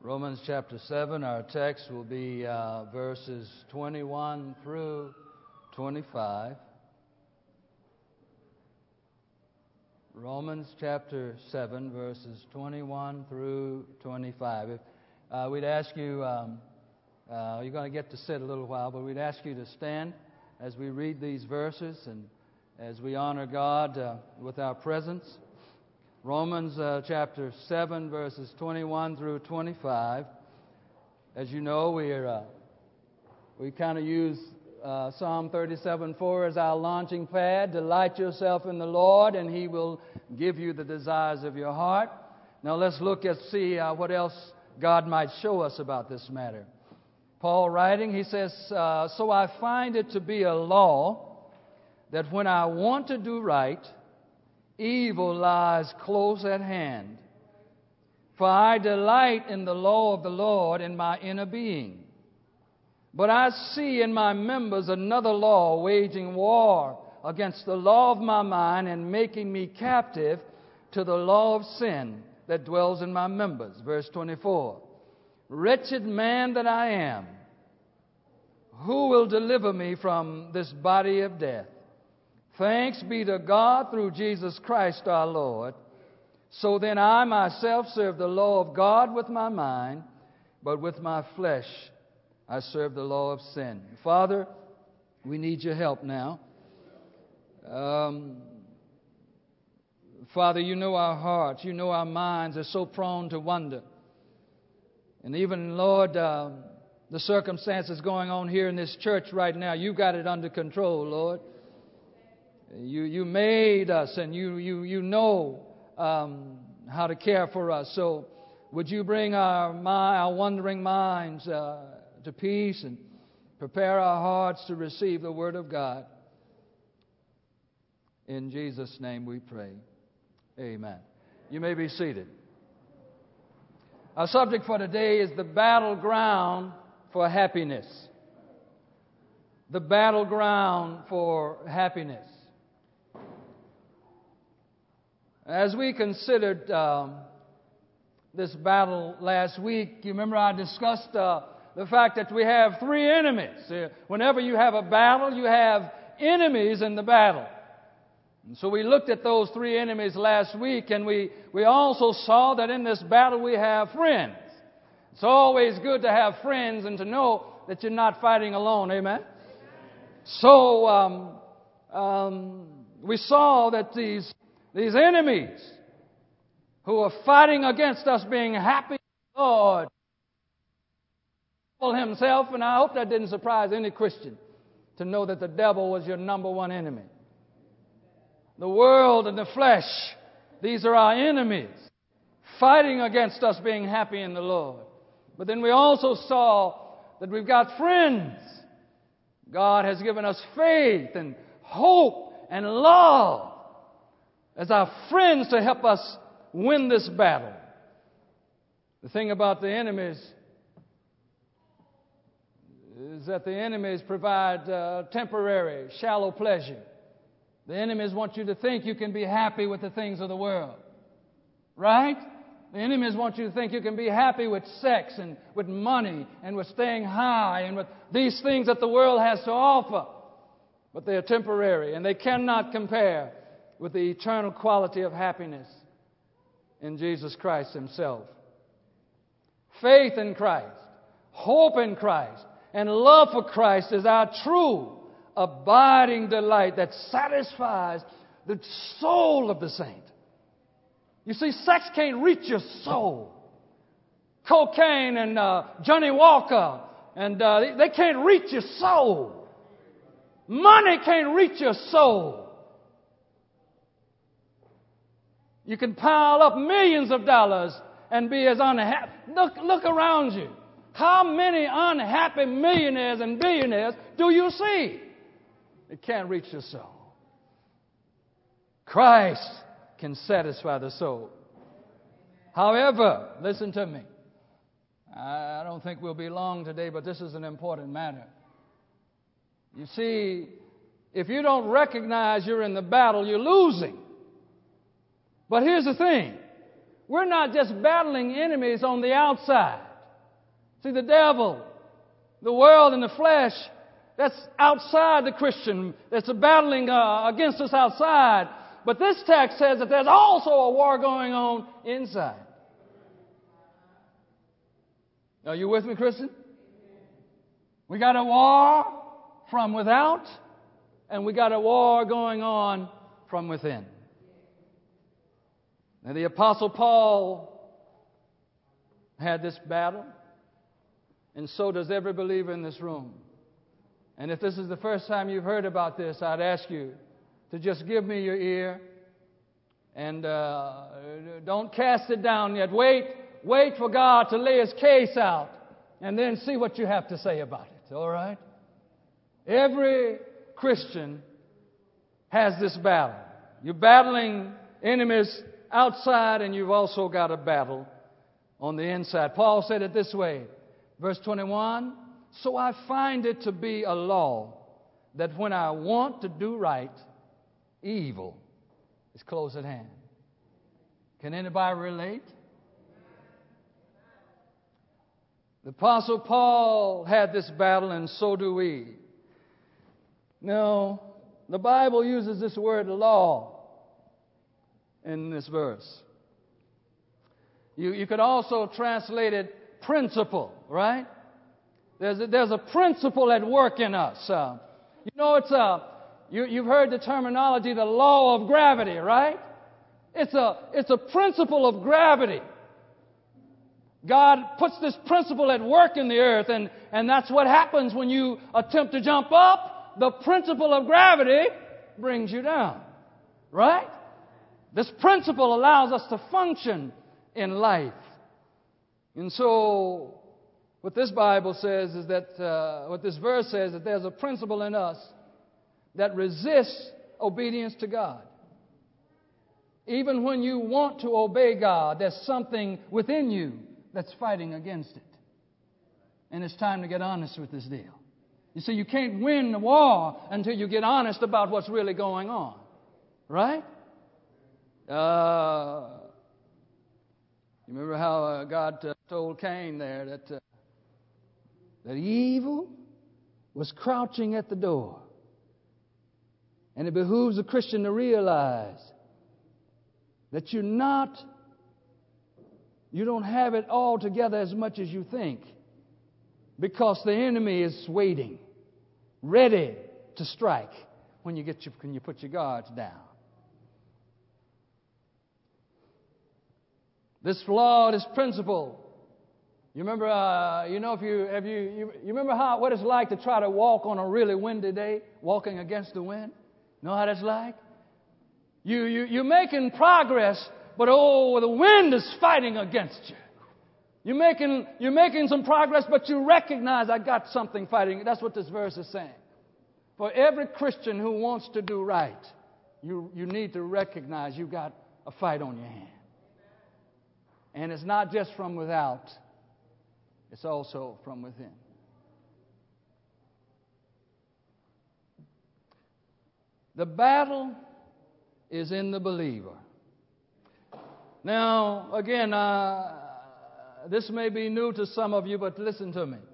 Romans chapter 7, our text will be verses 21 through 25. Romans chapter 7, verses 21 through 25. If we'd ask you, you're going to get to sit a little while, but we'd ask you to stand as we read these verses and as we honor God with our presence. Romans chapter 7, verses 21 through 25. As you know, we kind of use Psalm 37:4 as our launching pad. Delight yourself in the Lord, and He will give you the desires of your heart. Now let's look and see what else God might show us about this matter. Paul writing, he says, So I find it to be a law that when I want to do right, evil lies close at hand. For I delight in the law of the Lord in my inner being. But I see in my members another law waging war against the law of my mind and making me captive to the law of sin that dwells in my members. Verse 24. Wretched man that I am, who will deliver me from this body of death? Thanks be to God through Jesus Christ our Lord. So then I myself serve the law of God with my mind, but with my flesh I serve the law of sin. Father, we need your help now. Father, you know our hearts, you know our minds are so prone to wonder. And even, Lord, the circumstances going on here in this church right now, you got it under control, Lord. You made us, and you know how to care for us. So would you bring our wandering minds to peace and prepare our hearts to receive the Word of God. In Jesus' name we pray. Amen. You may be seated. Our subject for today is the battleground for happiness. The battleground for happiness. As we considered this battle last week, you remember I discussed the fact that we have three enemies. Whenever you have a battle, you have enemies in the battle. And so we looked at those three enemies last week, and we also saw that in this battle we have friends. It's always good to have friends and to know that you're not fighting alone. Amen? So we saw that these enemies who are fighting against us being happy in the Lord, himself, and I hope that didn't surprise any Christian to know that the devil was your number one enemy. The world and the flesh, these are our enemies, fighting against us being happy in the Lord. But then we also saw that we've got friends. God has given us faith and hope and love as our friends to help us win this battle. The thing about the enemies is that the enemies provide temporary, shallow pleasure. The enemies want you to think you can be happy with the things of the world. Right? The enemies want you to think you can be happy with sex and with money and with staying high and with these things that the world has to offer. But they are temporary, and they cannot compare with the eternal quality of happiness in Jesus Christ Himself. Faith in Christ, hope in Christ, and love for Christ is our true, abiding delight that satisfies the soul of the saint. You see, sex can't reach your soul. Cocaine and Johnny Walker, and they can't reach your soul. Money can't reach your soul. You can pile up millions of dollars and be as unhappy. Look around you. How many unhappy millionaires and billionaires do you see? It can't reach your soul. Christ can satisfy the soul. However, listen to me. I don't think we'll be long today, but this is an important matter. You see, if you don't recognize you're in the battle, you're losing. But here's the thing. We're not just battling enemies on the outside. See, the devil, the world, and the flesh, that's outside the Christian. That's battling against us outside. But this text says that there's also a war going on inside. Are you with me, Christian? We got a war from without, and we got a war going on from within. Now, the Apostle Paul had this battle, and so does every believer in this room. And if this is the first time you've heard about this, I'd ask you to just give me your ear and don't cast it down yet. Wait for God to lay His case out and then see what you have to say about it. All right? Every Christian has this battle. You're battling enemies outside, and you've also got a battle on the inside. Paul said it this way, verse 21, "So I find it to be a law that when I want to do right, evil is close at hand." Can anybody relate? The Apostle Paul had this battle, and so do we. Now, the Bible uses this word law in this verse. You could also translate it principle, right? There's a principle at work in us. You've heard the terminology, the law of gravity, right? It's a principle of gravity. God puts this principle at work in the earth, and that's what happens when you attempt to jump up. The principle of gravity brings you down, right? This principle allows us to function in life. And so, what this Bible says is that, what this verse says, that there's a principle in us that resists obedience to God. Even when you want to obey God, there's something within you that's fighting against it. And it's time to get honest with this deal. You see, you can't win the war until you get honest about what's really going on. Right? You remember how God told Cain there that evil was crouching at the door. And it behooves a Christian to realize that you don't have it all together as much as you think, because the enemy is waiting, ready to strike when you put your guards down. This law, this principle. You remember, you remember what it's like to try to walk on a really windy day, walking against the wind. Know how that's like? You're making progress, but the wind is fighting against you. You're making some progress, but you recognize I got something fighting. That's what this verse is saying. For every Christian who wants to do right, you need to recognize you've got a fight on your hand. And it's not just from without, it's also from within. The battle is in the believer. Now, again, this may be new to some of you, but listen to me.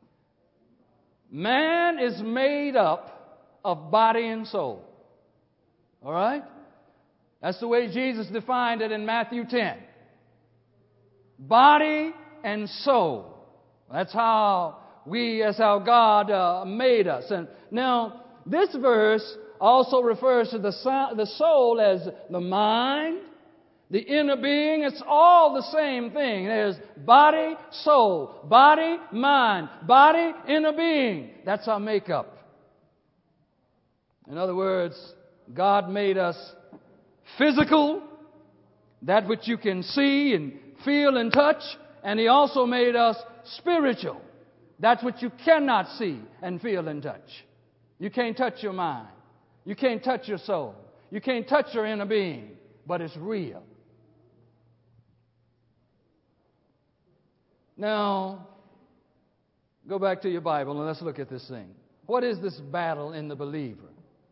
Man is made up of body and soul. All right? That's the way Jesus defined it in Matthew 10. Body and soul. That's how God made us. And now, this verse also refers to the soul as the mind, the inner being. It's all the same thing. There's body, soul, body, mind, body, inner being. That's our makeup. In other words, God made us physical, that which you can see and feel and touch, and He also made us spiritual. That's what you cannot see and feel and touch. You can't touch your mind. You can't touch your soul. You can't touch your inner being, but it's real. Now, go back to your Bible and let's look at this thing. What is this battle in the believer?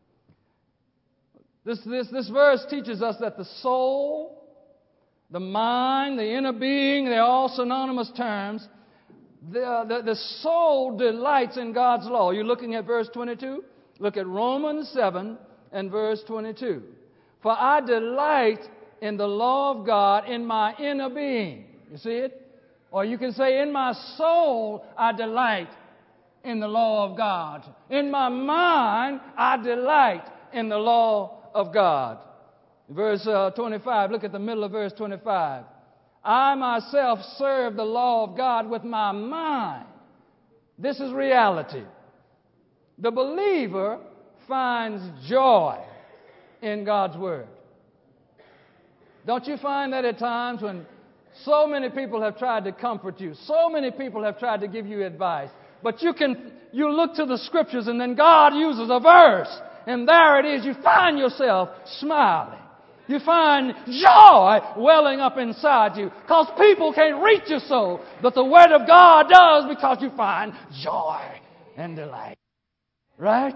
This verse teaches us that the soul, the mind, the inner being, they're all synonymous terms. The soul delights in God's law. You're looking at verse 22? Look at Romans 7 and verse 22. For I delight in the law of God in my inner being. You see it? Or you can say, in my soul I delight in the law of God. In my mind I delight in the law of God. Verse 25, look at the middle of verse 25. I myself serve the law of God with my mind. This is reality. The believer finds joy in God's Word. Don't you find that at times when so many people have tried to comfort you, so many people have tried to give you advice, but you look to the Scriptures and then God uses a verse, and there it is, you find yourself smiling. You find joy welling up inside you because people can't reach your soul, but the Word of God does because you find joy and delight. Right?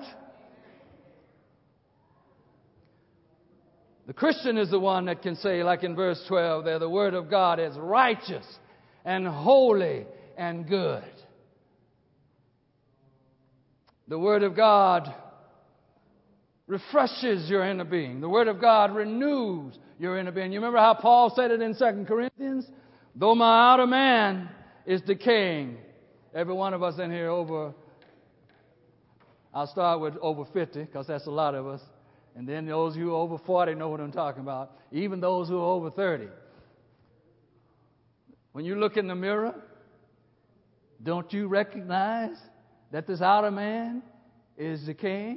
The Christian is the one that can say, like in verse 12 there, the Word of God is righteous and holy and good. The Word of God refreshes your inner being. The Word of God renews your inner being. You remember how Paul said it in 2 Corinthians? Though my outer man is decaying. Every one of us in here I'll start with over 50 because that's a lot of us. And then those who are over 40 know what I'm talking about. Even those who are over 30. When you look in the mirror, don't you recognize that this outer man is decaying?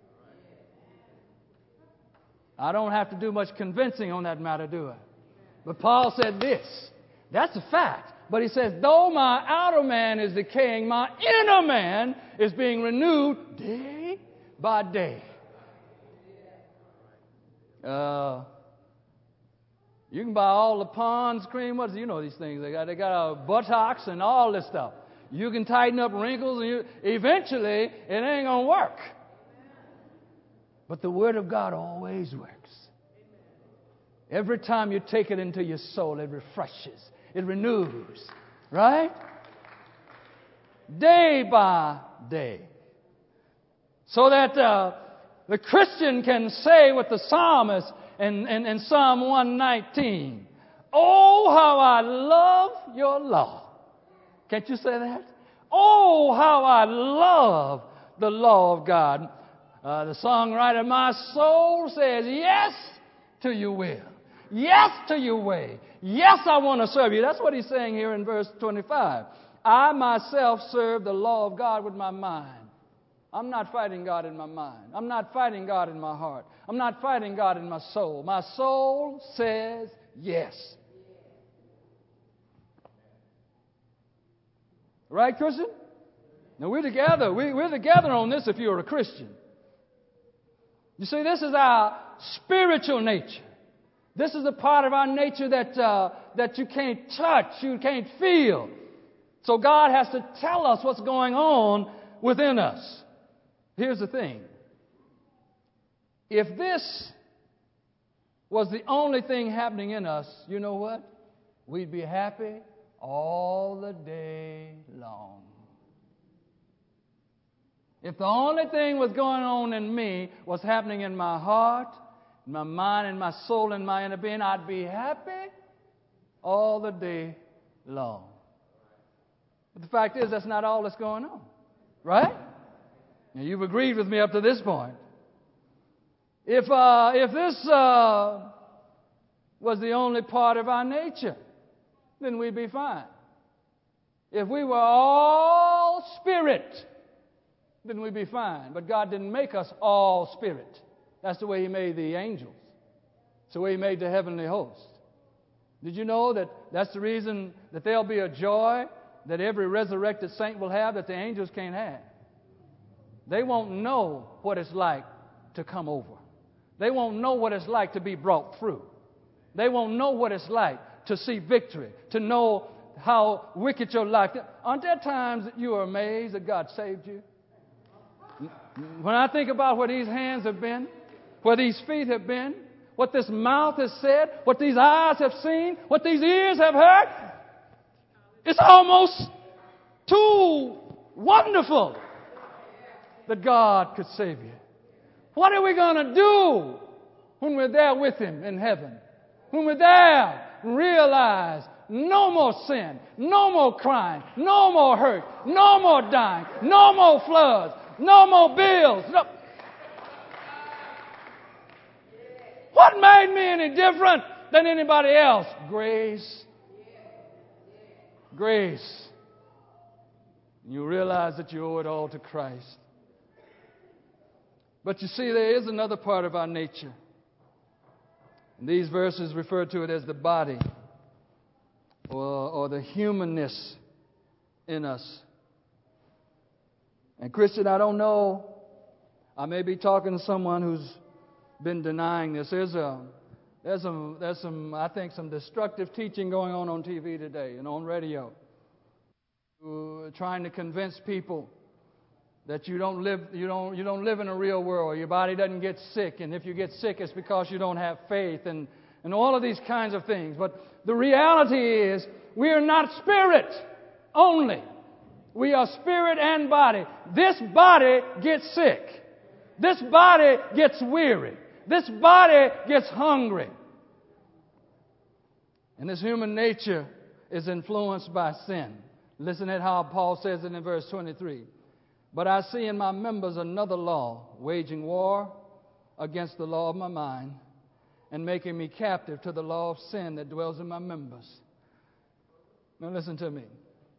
I don't have to do much convincing on that matter, do I? But Paul said this. That's a fact. But he says, though my outer man is decaying, my inner man is being renewed day by day. You can buy all the Pond's cream. What do you know these things? They got buttocks and all this stuff. You can tighten up wrinkles, and eventually it ain't gonna work. But the Word of God always works. Every time you take it into your soul, it refreshes, it renews, right? Day by day. So that the Christian can say with the psalmist in Psalm 119, oh, how I love your law. Can't you say that? Oh, how I love the law of God. The songwriter, my soul says yes to your will. Yes to your way. Yes, I want to serve you. That's what he's saying here in verse 25. I myself serve the law of God with my mind. I'm not fighting God in my mind. I'm not fighting God in my heart. I'm not fighting God in my soul. My soul says yes. Right, Christian? Now we're together. We're together on this if you're a Christian. You see, this is our spiritual nature. This is a part of our nature that you can't touch, you can't feel. So God has to tell us what's going on within us. Here's the thing. If this was the only thing happening in us, you know what? We'd be happy all the day long. If the only thing was going on in me was happening in my heart, in my mind, in my soul, in my inner being, I'd be happy all the day long. But the fact is, that's not all that's going on. Right? Now, you've agreed with me up to this point. If this was the only part of our nature, then we'd be fine. If we were all spirit, then we'd be fine. But God didn't make us all spirit. That's the way He made the angels. It's the way He made the heavenly host. Did you know that that's the reason that there'll be a joy that every resurrected saint will have that the angels can't have? They won't know what it's like to come over. They won't know what it's like to be brought through. They won't know what it's like to see victory, to know how wicked your life is. Aren't there times that you are amazed that God saved you? When I think about where these hands have been, where these feet have been, what this mouth has said, what these eyes have seen, what these ears have heard, it's almost Too wonderful that God could save you. What are we going to do when we're there with Him in heaven? When we're there, realize no more sin, no more crime, no more hurt, no more dying, no more floods, no more bills. No. What made me any different than anybody else? Grace. Grace. You realize that you owe it all to Christ. But you see, there is another part of our nature. And these verses refer to it as the body or the humanness in us. And Christian, I don't know, I may be talking to someone who's been denying this. There's some I think some destructive teaching going on TV today and on radio, trying to convince people that you don't live in a real world. Your body doesn't get sick, and if you get sick, it's because you don't have faith, and all of these kinds of things. But the reality is, we are not spirit only. We are spirit and body. This body gets sick. This body gets weary. This body gets hungry. And this human nature is influenced by sin. Listen at how Paul says it in verse 23. But I see in my members another law, waging war against the law of my mind and making me captive to the law of sin that dwells in my members. Now listen to me.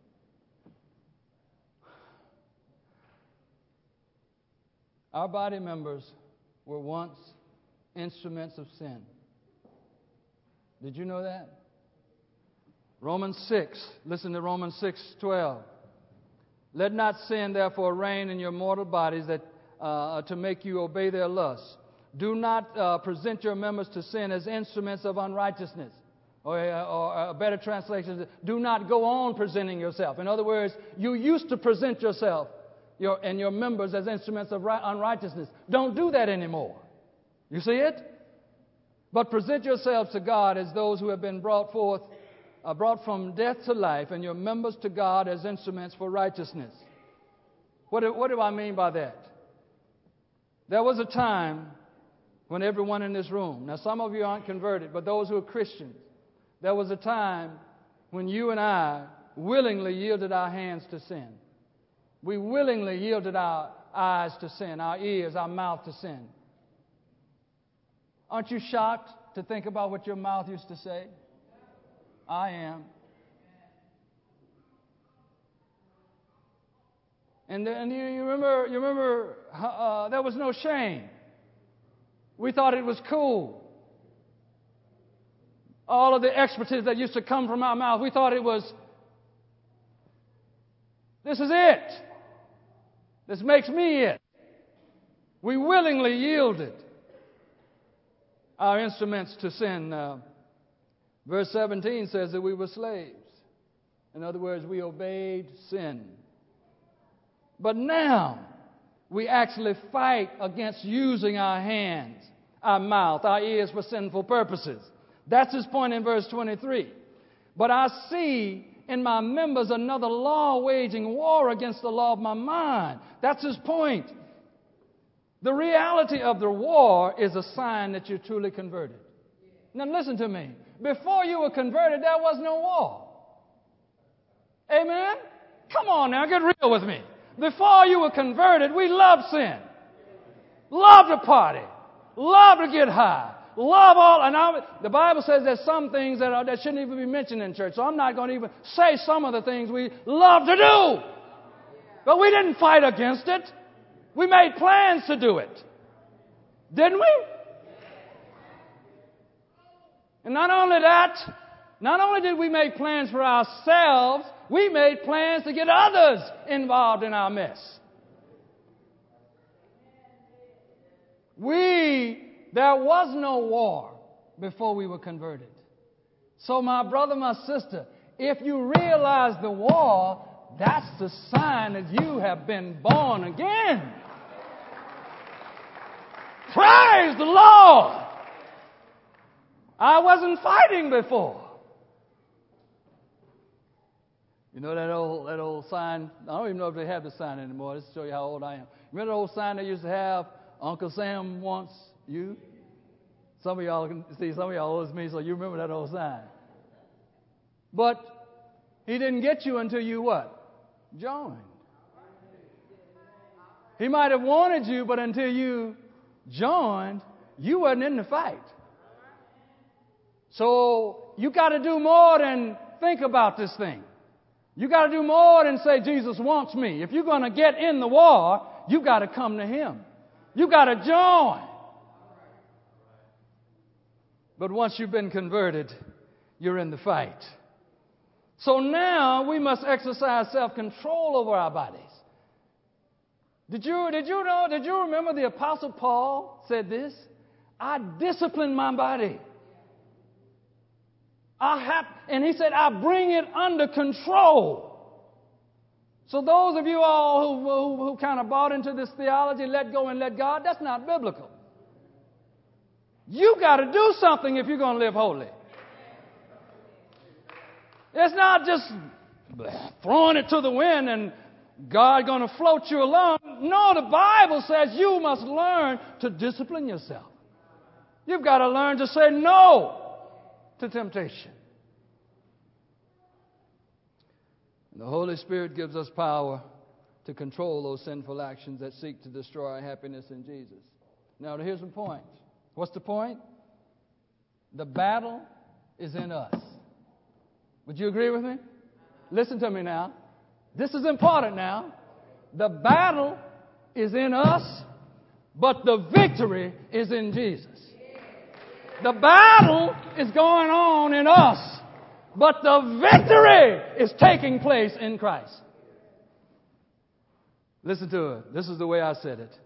Our body members were once instruments of sin. Did you know that? Romans 6, listen to Romans 6:12. Let not sin therefore reign in your mortal bodies that to make you obey their lusts. Do not present your members to sin as instruments of unrighteousness. Or a better translation is, do not go on presenting yourself. In other words, you used to present yourself and your members as instruments of unrighteousness. Don't do that anymore. You see it? But present yourselves to God as those who have been brought from death to life, and your members to God as instruments for righteousness. What do I mean by that? There was a time when everyone in this room, now some of you aren't converted, but those who are Christians, there was a time when you and I willingly yielded our hands to sin. We willingly yielded our eyes to sin, our ears, our mouth to sin. Aren't you shocked to think about what your mouth used to say? I am. And you remember there was no shame. We thought it was cool. All of the expertise that used to come from our mouth, we thought it was, this is it. This makes me it. We willingly yielded our instruments to sin. Verse 17 says that we were slaves. In other words, we obeyed sin. But now, we actually fight against using our hands, our mouth, our ears for sinful purposes. That's his point in verse 23. But I see in my members another law waging war against the law of my mind. That's his point. The reality of the war is a sign that you're truly converted. Now listen to me. Before you were converted, there was no war. Amen? Come on now, get real with me. Before you were converted, we loved sin. Loved to party. Loved to get high. Love all. And the Bible says there's some things that shouldn't even be mentioned in church. So I'm not going to even say some of the things we love to do. But we didn't fight against it. We made plans to do it. Didn't we? And not only did we make plans for ourselves, we made plans to get others involved in our mess. There was no war before we were converted. So my brother, my sister, if you realize the war, that's the sign that you have been born again. Praise the Lord! I wasn't fighting before. You know that old sign? I don't even know if they have the sign anymore. Let's show you how old I am. Remember the old sign they used to have? Uncle Sam wants you. Some of y'all can see. Some of y'all old as me, so you remember that old sign. But he didn't get you until you what? Joined. He might have wanted you, but until you joined, you wasn't in the fight. So you got to do more than think about this thing. You got to do more than say, Jesus wants me. If you're going to get in the war, you got to come to Him. You got to join. But once you've been converted, you're in the fight. So now we must exercise self-control over our bodies. Did you remember the Apostle Paul said this? I discipline my body. And he said, I bring it under control. So those of you all who kind of bought into this theology, let go and let God, that's not biblical. You got to do something if you're going to live holy. It's not just throwing it to the wind and God going to float you along. No, the Bible says you must learn to discipline yourself. You've got to learn to say no to temptation. And the Holy Spirit gives us power to control those sinful actions that seek to destroy our happiness in Jesus. Now, here's the point. What's the point? The battle is in us. Would you agree with me? Listen to me now. This is important now. The battle is in us, but the victory is in Jesus. The battle is going on in us, but the victory is taking place in Christ. Listen to it. This is the way I said it.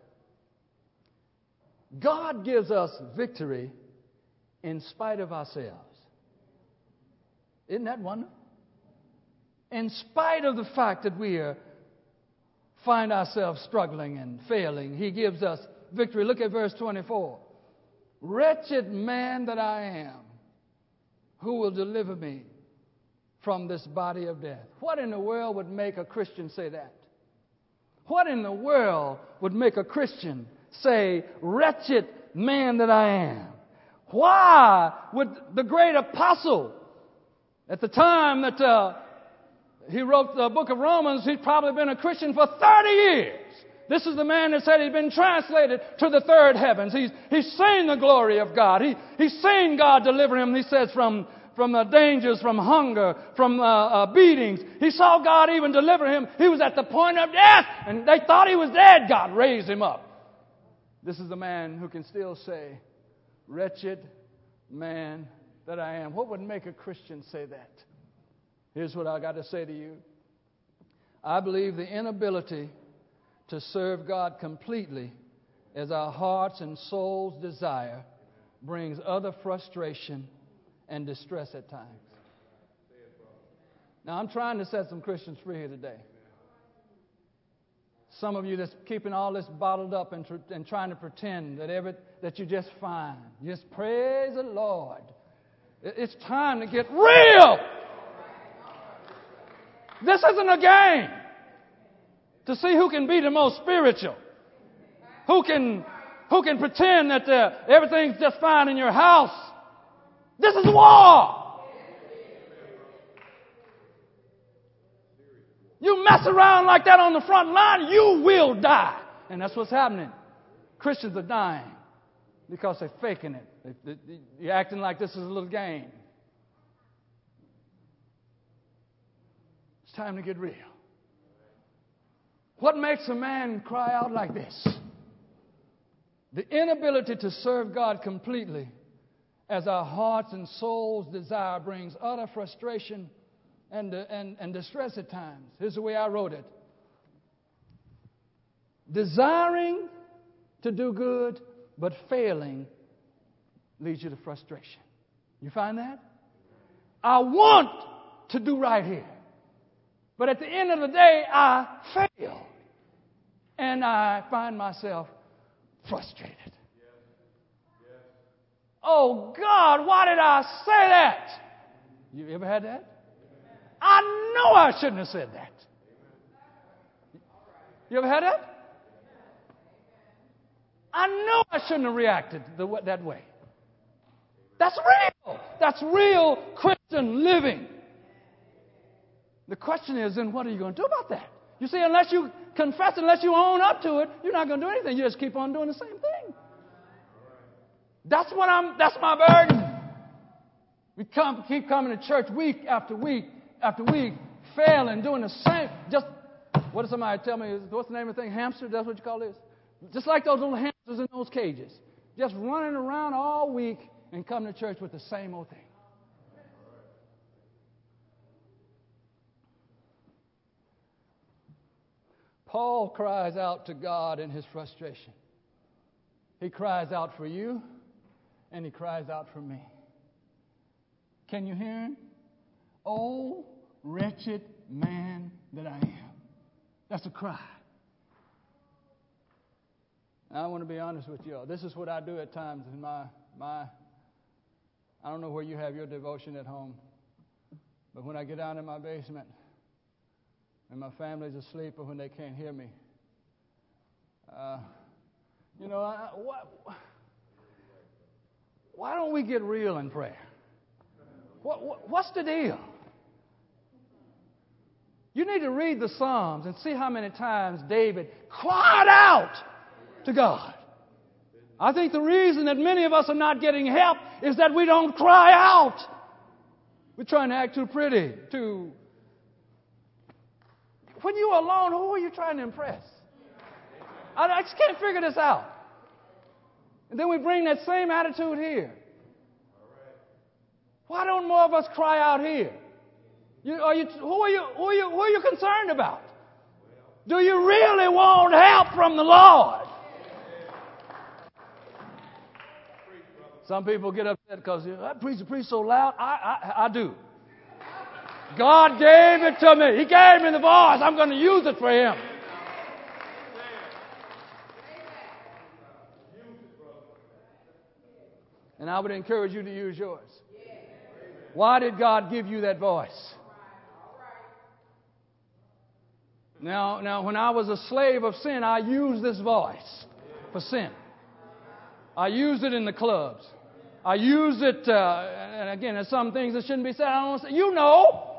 God gives us victory in spite of ourselves. Isn't that wonderful? In spite of the fact that we find ourselves struggling and failing, He gives us victory. Look at verse 24. Wretched man that I am, who will deliver me from this body of death? What in the world would make a Christian say that? What in the world would make a Christian say, wretched man that I am? Why would the great apostle, at the time that he wrote the book of Romans, he'd probably been a Christian for 30 years. This is the man that said he'd been translated to the third heavens. He's seen the glory of God. He's seen God deliver him, he says, from the dangers, from hunger, from beatings. He saw God even deliver him. He was at the point of death, and they thought he was dead. God raised him up. This is the man who can still say, wretched man that I am. What would make a Christian say that? Here's what I got to say to you. I believe the inability to serve God completely as our hearts and souls desire brings other frustration and distress at times. Now, I'm trying to set some Christians free here today. Some of you that's keeping all this bottled up and trying to pretend that you're just fine. Just praise the Lord. It's time to get real. This isn't a game to see who can be the most spiritual. Who can pretend that everything's just fine in your house. This is war. You mess around like that on the front line, you will die. And that's what's happening. Christians are dying because they're faking it. You're acting like this is a little game. It's time to get real. What makes a man cry out like this? The inability to serve God completely as our hearts and souls desire brings utter frustration and distress at times. Here's the way I wrote it. Desiring to do good, but failing leads you to frustration. You find that? I want to do right here. But at the end of the day, I fail. And I find myself frustrated. Oh, God, why did I say that? You ever had that? I know I shouldn't have said that. You ever had that? I know I shouldn't have reacted that way. That's real. That's real Christian living. The question is, then what are you going to do about that? You see, unless you confess, unless you own up to it, you're not going to do anything. You just keep on doing the same thing. That's my burden. We keep coming to church week after week after week, failing, doing the same. Just, what did somebody tell me? What's the name of the thing? Hamster? That's what you call this? Just like those little hamsters in those cages. Just running around all week and coming to church with the same old thing. Paul cries out to God in his frustration. He cries out for you, and he cries out for me. Can you hear him? Oh, wretched man that I am. That's a cry. I want to be honest with you all. This is what I do at times in my I don't know where you have your devotion at home, but when I get down in my basement and my family's asleep or when they can't hear me, why don't we get real in prayer? What's the deal? You need to read the Psalms and see how many times David cried out to God. I think the reason that many of us are not getting help is that we don't cry out. We're trying to act too pretty, too. When you're alone, who are you trying to impress? I just can't figure this out. And then we bring that same attitude here. Why don't more of us cry out here? Who are you concerned about? Do you really want help from the Lord? Some people get upset because that preacher preached so loud. I do. God gave it to me. He gave me the voice. I'm going to use it for Him. And I would encourage you to use yours. Why did God give you that voice? Now, when I was a slave of sin, I used this voice for sin. I used it in the clubs. I used it, and again, there's some things that shouldn't be said. I don't want to say, you know.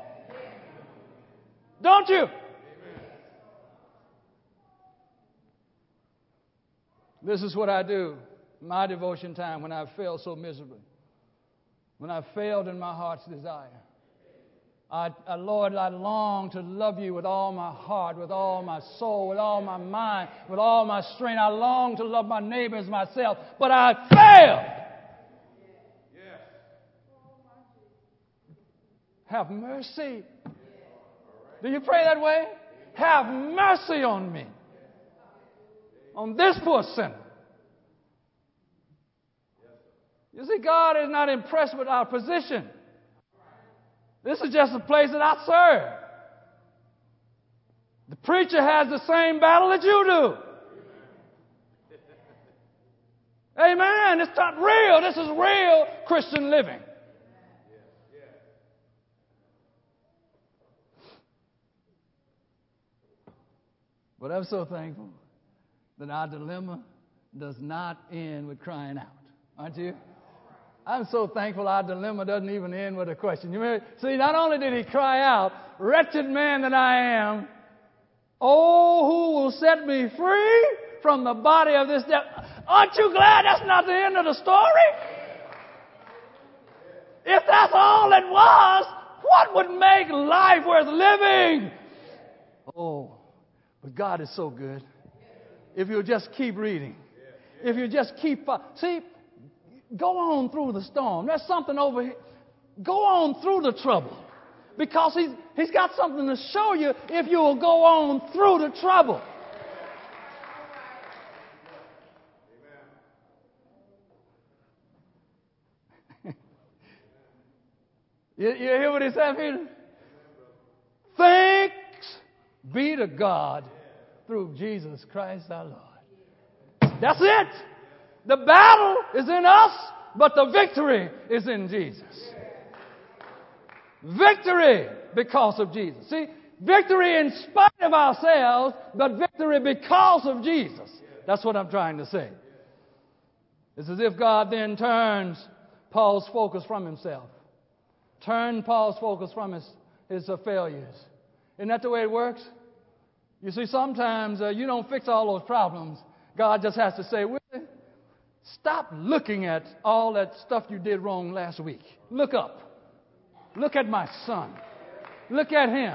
Don't you? This is what I do, my devotion time, when I've failed so miserably. When I've failed in my heart's desire. Lord, I long to love you with all my heart, with all my soul, with all my mind, with all my strength. I long to love my neighbors myself, but I failed. Have mercy. Do you pray that way? Have mercy on me. On this poor sinner. You see, God is not impressed with our position. This is just a place that I serve. The preacher has the same battle that you do. Amen. It's not real. This is real Christian living. But I'm so thankful that our dilemma does not end with crying out. Aren't you? I'm so thankful our dilemma doesn't even end with a question. See, not only did he cry out, wretched man that I am, oh, who will set me free from the body of this death? Aren't you glad that's not the end of the story? If that's all it was, what would make life worth living? Oh, but God is so good. If you'll just keep reading. If you just keep... See, go on through the storm. There's something over here. Go on through the trouble. Because he's got something to show you if you will go on through the trouble. You hear what he said here? Thanks be to God through Jesus Christ our Lord. That's it. The battle is in us, but the victory is in Jesus. Victory because of Jesus. See, victory in spite of ourselves, but victory because of Jesus. That's what I'm trying to say. It's as if God then turns Paul's focus from himself. Turn Paul's focus from his failures. Isn't that the way it works? You see, sometimes you don't fix all those problems. God just has to say, Willie, stop looking at all that stuff you did wrong last week. Look up. Look at my son. Look at him.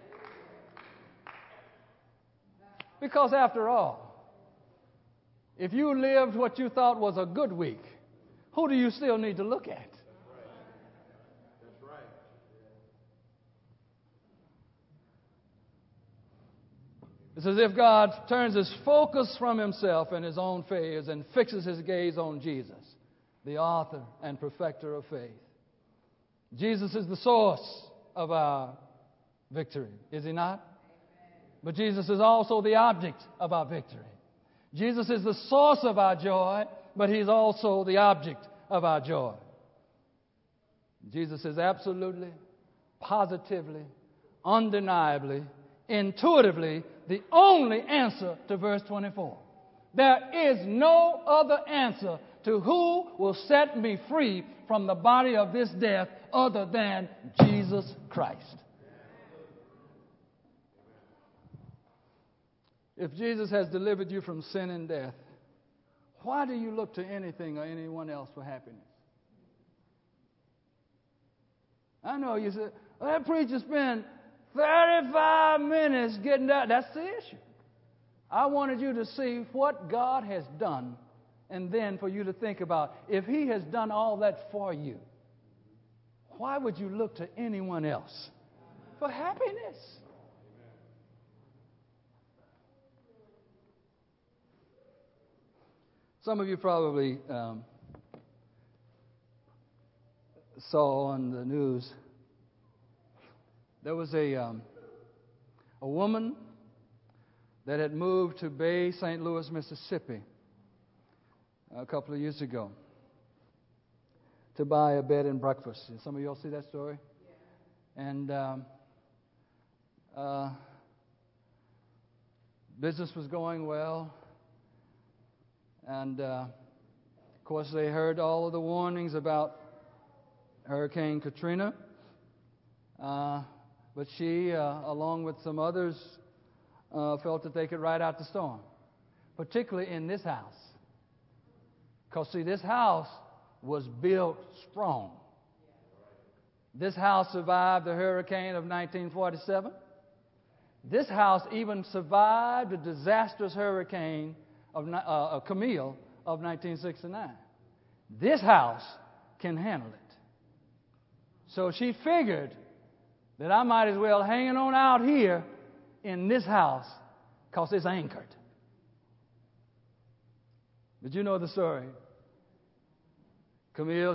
Because after all, if you lived what you thought was a good week, who do you still need to look at? That's right. It's as if God turns his focus from himself and his own failures and fixes his gaze on Jesus, the author and perfecter of faith. Jesus is the source of our victory, is he not? But Jesus is also the object of our victory. Jesus is the source of our joy, but he's also the object of our joy. Jesus is absolutely, positively, undeniably, intuitively the only answer to verse 24. There is no other answer to who will set me free from the body of this death other than Jesus Christ. If Jesus has delivered you from sin and death, why do you look to anything or anyone else for happiness? I know you said, well, that preacher spent 35 minutes getting that. That's the issue. I wanted you to see what God has done, and then for you to think about, if he has done all that for you, why would you look to anyone else for happiness? Some of you probably saw on the news there was a woman that had moved to Bay St. Louis, Mississippi a couple of years ago to buy a bed and breakfast. Some of you all see that story? Yeah. And business was going well. And, of course, they heard all of the warnings about Hurricane Katrina. But she, along with some others, felt that they could ride out the storm, particularly in this house. Because, see, this house was built strong. This house survived the hurricane of 1947. This house even survived the disastrous hurricane of Camille of 1969. This house can handle it. So she figured that I might as well hang on out here in this house because it's anchored. Did you know the story? Katrina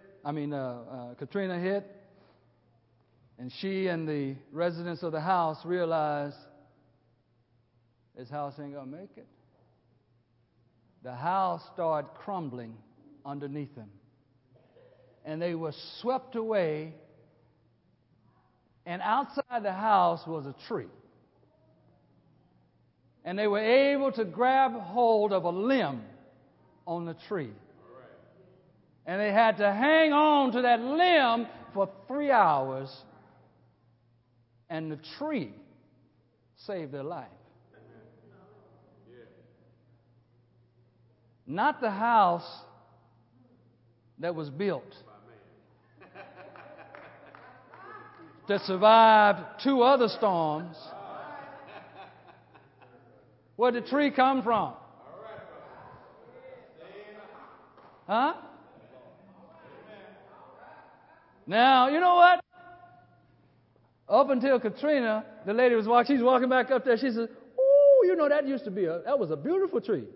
hit, and she and the residents of the house realized this house ain't going to make it. The house started crumbling underneath them. And they were swept away. And outside the house was a tree. And they were able to grab hold of a limb on the tree. And they had to hang on to that limb for 3 hours. And the tree saved their life. Not the house that was built that survived 2 other storms. Where did the tree come from? Huh? Now, you know what? Up until Katrina, the lady was walking, she's walking back up there. She said, "Oh, you know, that used to be that was a beautiful tree."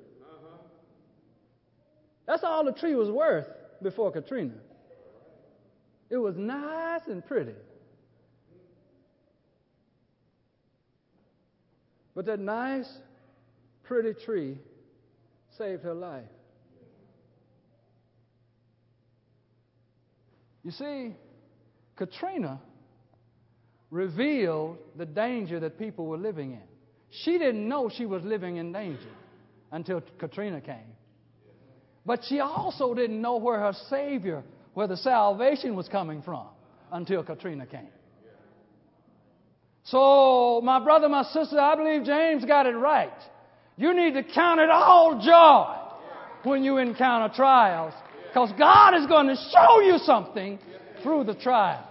That's all the tree was worth before Katrina. It was nice and pretty. But that nice, pretty tree saved her life. You see, Katrina revealed the danger that people were living in. She didn't know she was living in danger until Katrina came. But she also didn't know where her Savior, where the salvation was coming from until Katrina came. So, my brother, my sister, I believe James got it right. You need to count it all joy when you encounter trials, because God is going to show you something through the trial.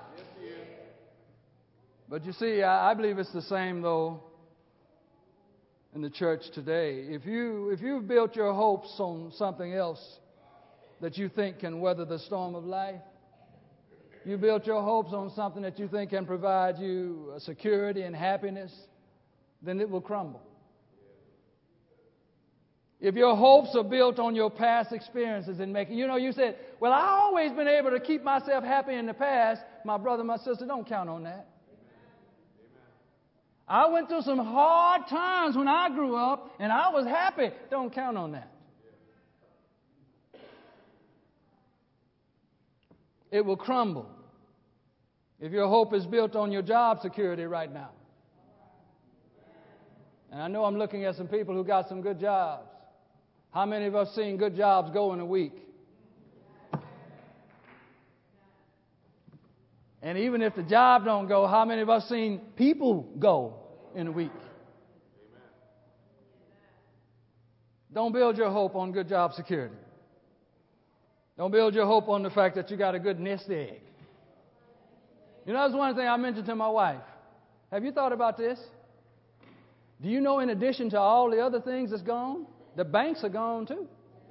But you see, I believe it's the same, though, in the church today. If you've built your hopes on something else that you think can weather the storm of life, you built your hopes on something that you think can provide you security and happiness, then it will crumble. If your hopes are built on your past experiences and making, you said, well, I've always been able to keep myself happy in the past. My brother, my sister, don't count on that. I went through some hard times when I grew up, and I was happy. Don't count on that. It will crumble if your hope is built on your job security right now. And I know I'm looking at some people who got some good jobs. How many of us seen good jobs go in a week? And even if the job don't go, how many of us seen people go in a week? Don't build your hope on good job security. Don't build your hope on the fact that you got a good nest egg. That's one thing I mentioned to my wife. Have you thought about this? Do you know, in addition to all the other things that's gone, the banks are gone too?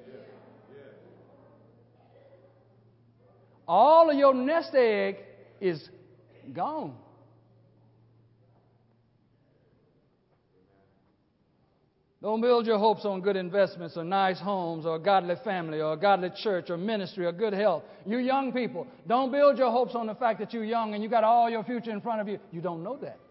All of your nest egg is gone. Don't build your hopes on good investments or nice homes or a godly family or a godly church or ministry or good health. You young people, don't build your hopes on the fact that you're young and you got all your future in front of you. You don't know that.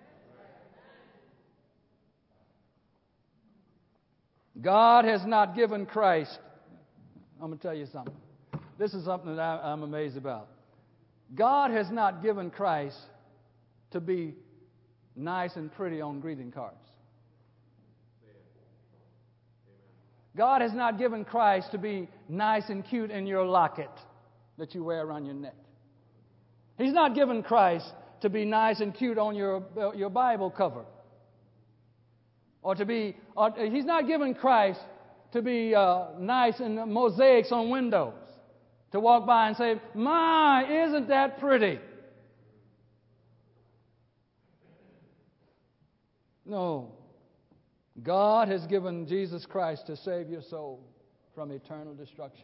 God has not given Christ. I'm going to tell you something. This is something that I'm amazed about. God has not given Christ to be nice and pretty on greeting cards. God has not given Christ to be nice and cute in your locket that you wear around your neck. He's not given Christ to be nice and cute on your Bible cover. He's not given Christ to be nice in mosaics on windows. To walk by and say, my, isn't that pretty? No. God has given Jesus Christ to save your soul from eternal destruction.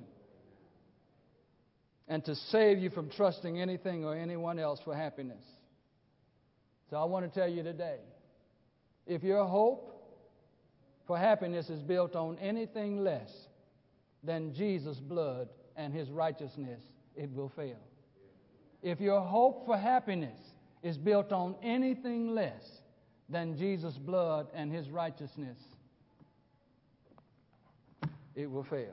And to save you from trusting anything or anyone else for happiness. So I want to tell you today, if your hope for happiness is built on anything less than Jesus' blood and His righteousness, it will fail. If your hope for happiness is built on anything less than Jesus' blood and His righteousness, it will fail.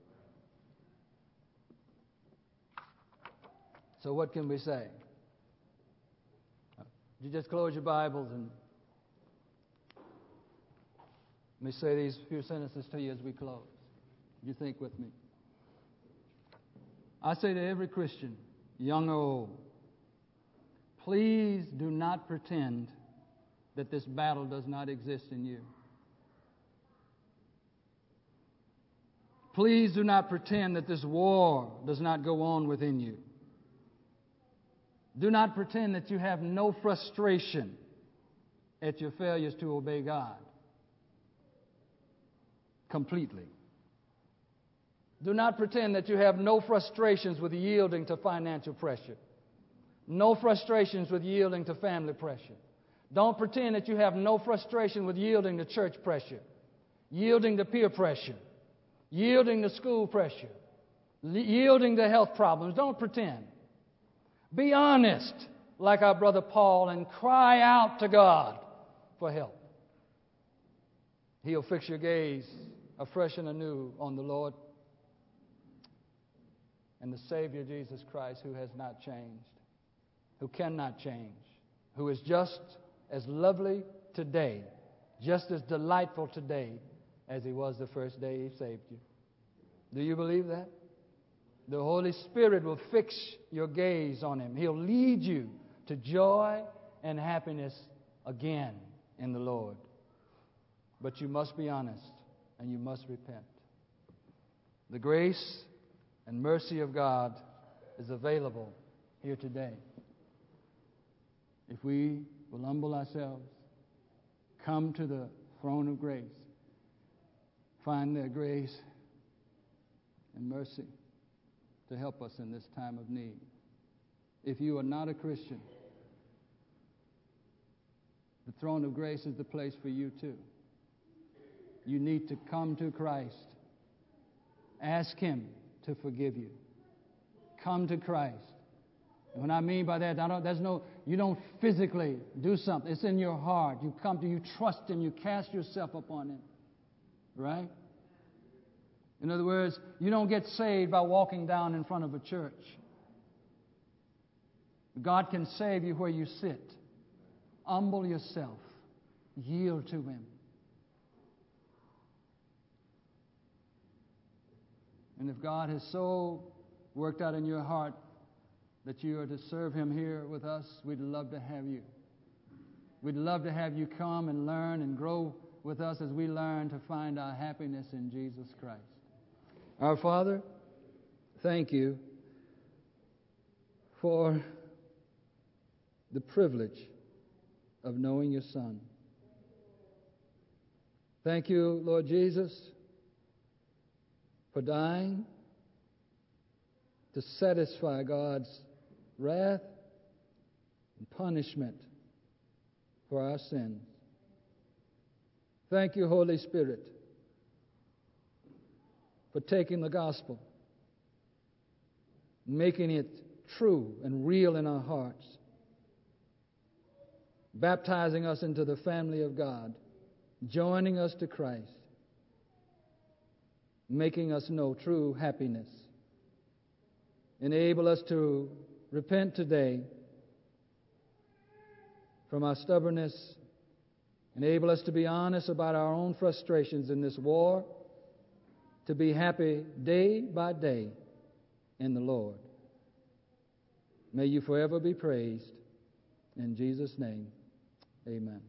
So what can we say? You just close your Bibles and let me say these few sentences to you as we close. You think with me. I say to every Christian, young or old, please do not pretend that this battle does not exist in you. Please do not pretend that this war does not go on within you. Do not pretend that you have no frustration at your failures to obey God completely. Do not pretend that you have no frustrations with yielding to financial pressure. No frustrations with yielding to family pressure. Don't pretend that you have no frustration with yielding to church pressure, yielding to peer pressure, yielding to school pressure, yielding to health problems. Don't pretend. Be honest, like our brother Paul, and cry out to God for help. He'll fix your gaze afresh and anew on the Lord and the Savior Jesus Christ, who has not changed, who cannot change, who is just as lovely today, just as delightful today as He was the first day He saved you. Do you believe that? The Holy Spirit will fix your gaze on Him. He'll lead you to joy and happiness again in the Lord. But you must be honest and you must repent. The grace and mercy of God is available here today. If we will humble ourselves, come to the throne of grace, find there grace and mercy to help us in this time of need. If you are not a Christian, the throne of grace is the place for you too. You need to come to Christ. Ask Him to forgive you. Come to Christ. And what I mean by that, you don't physically do something. It's in your heart. You trust Him. You cast yourself upon Him. Right? In other words, you don't get saved by walking down in front of a church. God can save you where you sit. Humble yourself. Yield to Him. And if God has so worked out in your heart that you are to serve Him here with us, we'd love to have you. We'd love to have you come and learn and grow with us as we learn to find our happiness in Jesus Christ. Our Father, thank You for the privilege of knowing Your Son. Thank You, Lord Jesus, for dying to satisfy God's wrath and punishment for our sins. Thank You, Holy Spirit, for taking the gospel, making it true and real in our hearts, baptizing us into the family of God, joining us to Christ, making us know true happiness. Enable us to repent today from our stubbornness. Enable us to be honest about our own frustrations in this war, to be happy day by day in the Lord. May You forever be praised. In Jesus' name, amen.